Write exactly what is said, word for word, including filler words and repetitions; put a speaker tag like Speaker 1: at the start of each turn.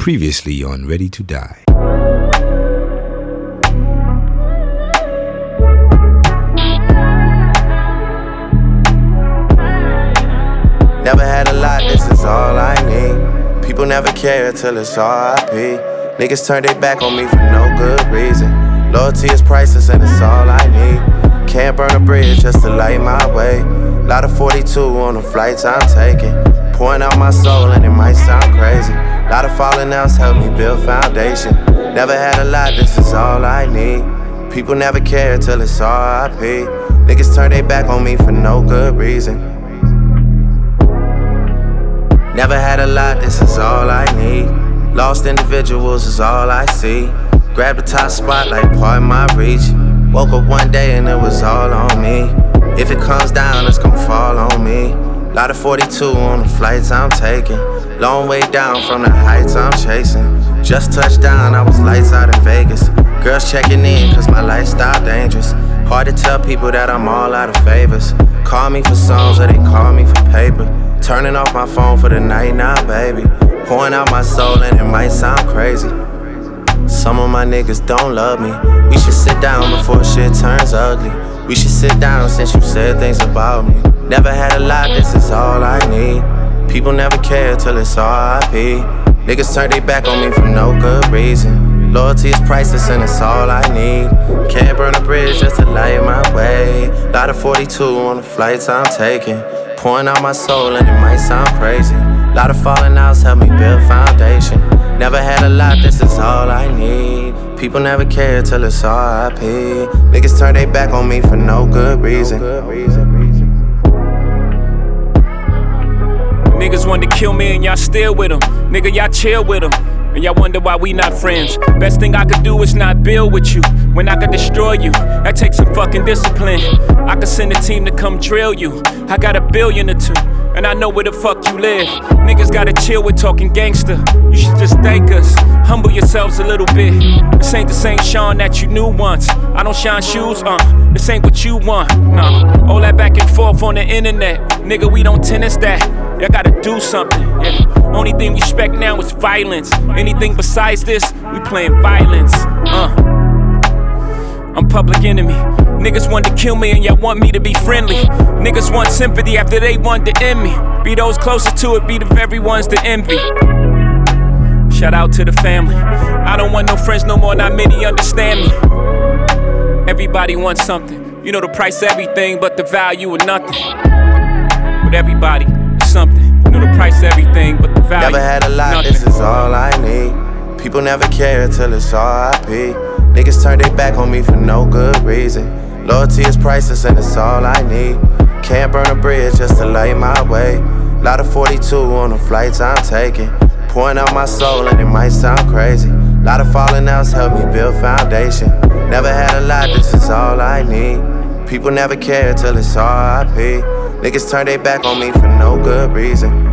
Speaker 1: Previously on Ready to Die.
Speaker 2: Never had a lot, this is all I need. People never care till it's R I P. Niggas turn their back on me for no good reason. Loyalty is priceless and it's all I need. Can't burn a bridge just to light my way. Lot of forty-two on the flights I'm taking. Pouring out my soul and it might sound crazy. Lot of falling outs help me build foundation. Never had a lot, this is all I need. People never care till it's R I P. Niggas turn their back on me for no good reason. Never had a lot, this is all I need. Lost individuals is all I see. Grab the top spot like part of my reach. Woke up one day and it was all on me. If it comes down, it's gon' fall on me. Lot of forty-two on the flights I'm taking. Long way down from the heights I'm chasing. Just touched down, I was lights out in Vegas. Girls checking in cause my lifestyle dangerous. Hard to tell people that I'm all out of favors. Call me for songs or they call me for paper. Turning off my phone for the night now, baby. Pouring out my soul and it might sound crazy. Some of my niggas don't love me. We should sit down before shit turns ugly. We should sit down since you said things about me. Never had a lot, this is all I need. People never care till it's R I P. Niggas turn their back on me for no good reason. Loyalty is priceless and it's all I need. Can't burn a bridge just to light my way. Lot of forty-two on the flights I'm taking. Pouring out my soul and it might sound crazy. Lot of falling outs help me build foundation. Never had a lot, this is all I need. People never care till it's R I P. Niggas turn their back on me for no good reason.
Speaker 3: Niggas wanted to kill me and y'all still with them. Nigga, y'all chill with them. And y'all wonder why we not friends. Best thing I could do is not build with you. When I could destroy you, that takes some fucking discipline. I could send a team to come drill you. I got a billion or two, and I know where the fuck you live. Niggas gotta chill with talking gangster. You should just thank us. Humble yourselves a little bit. This ain't the same Sean that you knew once. I don't shine shoes, uh. This ain't what you want, nah. All that back and forth on the internet. Nigga, we don't tennis that. Y'all gotta do something, yeah. Only thing we expect now is violence. Anything besides this, we playing violence, uh. I'm public enemy. Niggas want to kill me and y'all want me to be friendly. Niggas want sympathy after they want to end me. Be those closer to it, be the very ones to envy. Shout out to the family. I don't want no friends no more, not many understand me. Everybody wants something. You know the price of everything, but the value of nothing. But everybody is something. You know the price of everything, but the value.
Speaker 2: Never had a lot,
Speaker 3: nothing.
Speaker 2: This is all I need. People never care till it's R I P. Niggas turn their back on me for no good reason. Loyalty is priceless and it's all I need. Can't burn a bridge just to light my way. Lot of forty-two on the flights I'm taking. Pouring out my soul and it might sound crazy. Lot of falling outs help me build foundation. Never had a lot, this is all I need. People never care till it's R I P. Niggas turn their back on me for no good reason.